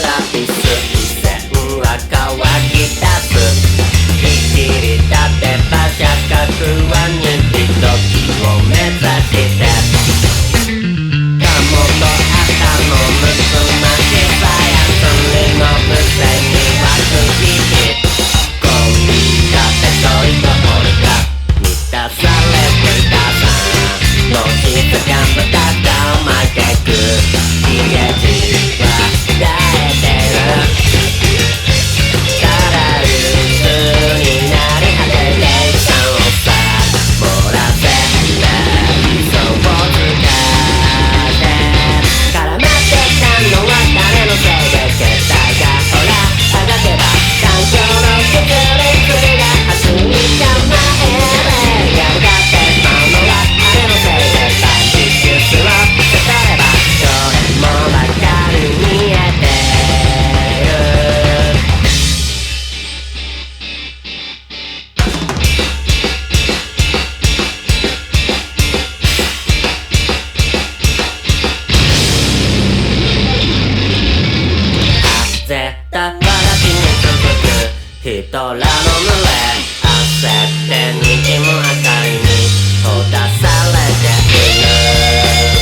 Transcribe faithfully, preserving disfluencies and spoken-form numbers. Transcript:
ら一寸線は乾き出す。いきり立てば社格は人気時を目指してカモと赤の結ましさやそれの無線にはくじきこんだって恋と俺が満たされてたさもう静かなただ負けく家路は耐えてるから鬱になり果ててさをさ漏らせてそうを使って絡まってたのは誰のせいで桁がほら上がけば環境の崩れくりが明日に構えれやがってまうのはあれのせいで大地球を捨てればどれもばかり見えてる絶対私に続く人らの群れ焦ってにじむ明かりに閉ざされている